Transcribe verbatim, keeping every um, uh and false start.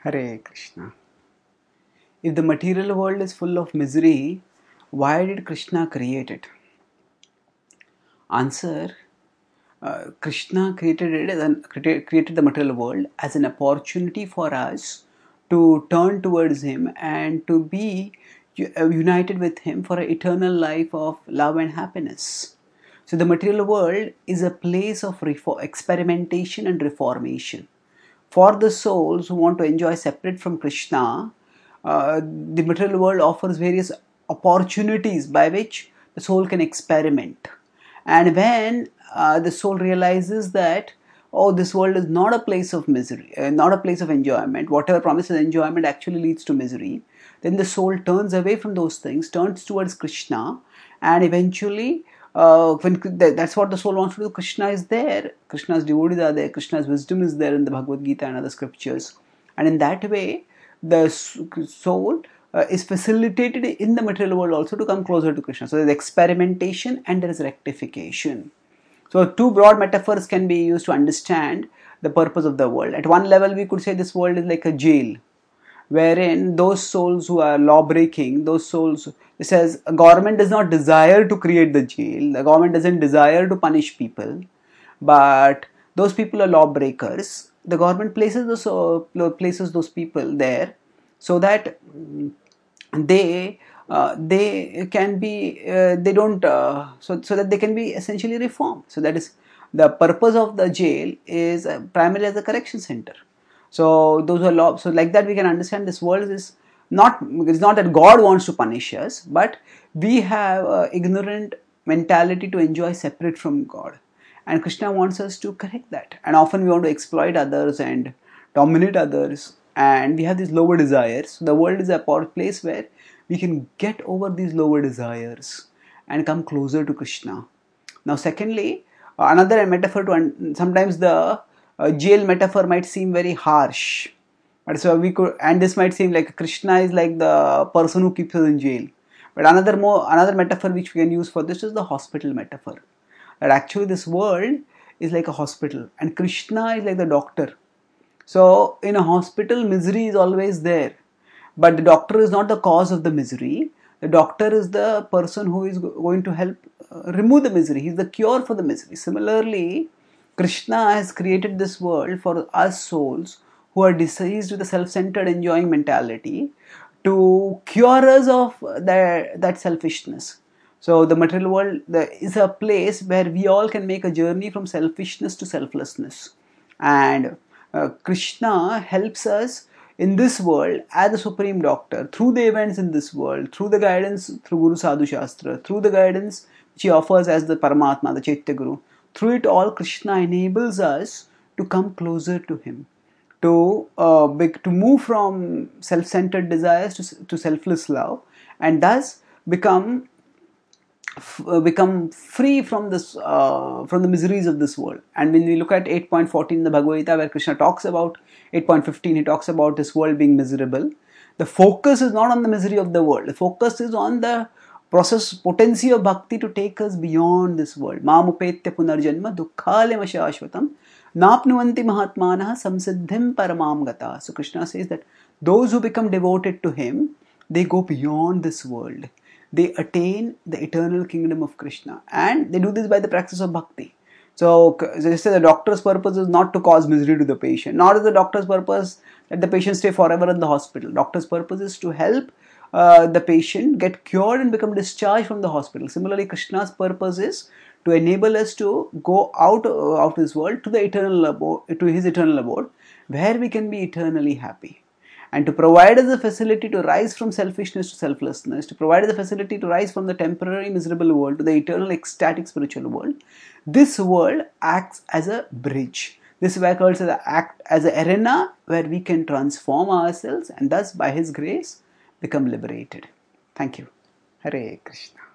Hare Krishna. If the material world is full of misery, why did Krishna create it? Answer. Uh, Krishna created it as an, created the material world as an opportunity for us to turn towards Him and to be united with Him for an eternal life of love and happiness. So the material world is a place of reform, experimentation and reformation. For the souls who want to enjoy separate from Krishna, uh, the material world offers various opportunities by which the soul can experiment. And when uh, the soul realizes that, oh, this world is not a place of misery, uh, not a place of enjoyment, whatever promises enjoyment actually leads to misery, then the soul turns away from those things, turns towards Krishna, and eventually, uh, when that's what the soul wants to do. Krishna is there, Krishna's devotees are there, Krishna's wisdom is there in the Bhagavad Gita and other scriptures, and in that way, the soul uh, is facilitated in the material world also to come closer to Krishna. So there is experimentation and there is rectification. So two broad metaphors can be used to understand the purpose of the world. At one level, we could say this world is like a jail, wherein those souls who are law-breaking, those souls, it says a government does not desire to create the jail, the government doesn't desire to punish people, but those people are lawbreakers. The government places those, uh, places those people there so that they uh, they can be uh, they don't uh, so so that they can be essentially reformed. So that is the purpose of the jail is uh, primarily as a correction center. So those are law. So like that we can understand this world is not, it's not that God wants to punish us, but we have uh, ignorant mentality to enjoy separate from God, and Krishna wants us to correct that. And often we want to exploit others and dominate others, and we have these lower desires. So the world is a place where we can get over these lower desires and come closer to Krishna. Now secondly, another metaphor to sometimes the uh, jail metaphor might seem very harsh, but so we could, and this might seem like Krishna is like the person who keeps us in jail. But another more another metaphor which we can use for this is the hospital metaphor. That actually this world is like a hospital and Krishna is like the doctor. So in a hospital, misery is always there, but the doctor is not the cause of the misery. The doctor is the person who is going to help uh, remove the misery. He is the cure for the misery. Similarly, Krishna has created this world for us souls who are diseased with a self-centered enjoying mentality to cure us of that, that selfishness. So the material world is a place where we all can make a journey from selfishness to selflessness. And uh, Krishna helps us in this world as the supreme doctor through the events in this world, through the guidance through Guru Sadhu Shastra, through the guidance which he offers as the Paramatma, the Chaitya Guru. Through it all, Krishna enables us to come closer to him, to uh, to move from self-centered desires to, to selfless love, and thus become uh, become free from this uh, from the miseries of this world. And when we look at eight point fourteen in the Bhagavad Gita, where Krishna talks about eight point fifteen, he talks about this world being miserable. The focus is not on the misery of the world. The focus is on the process, potency of bhakti to take us beyond this world. Mamupetya punarjanma dukkhalema shashvatam napnuvanti mahatmanaha samsiddhim paramam gata. So Krishna says that those who become devoted to him, they go beyond this world. They attain the eternal kingdom of Krishna, and they do this by the practice of bhakti. So, as I say, the doctor's purpose is not to cause misery to the patient, nor is the doctor's purpose that the patient stay forever in the hospital. Doctor's purpose is to help uh, the patient get cured and become discharged from the hospital. Similarly, Krishna's purpose is to enable us to go out uh, of this world to the eternal abode, to his eternal abode, where we can be eternally happy. And to provide us the facility to rise from selfishness to selflessness, to provide us the facility to rise from the temporary miserable world to the eternal ecstatic spiritual world, this world acts as a bridge. This world acts as, act as an arena where we can transform ourselves and thus by his grace become liberated. Thank you. Hare Krishna.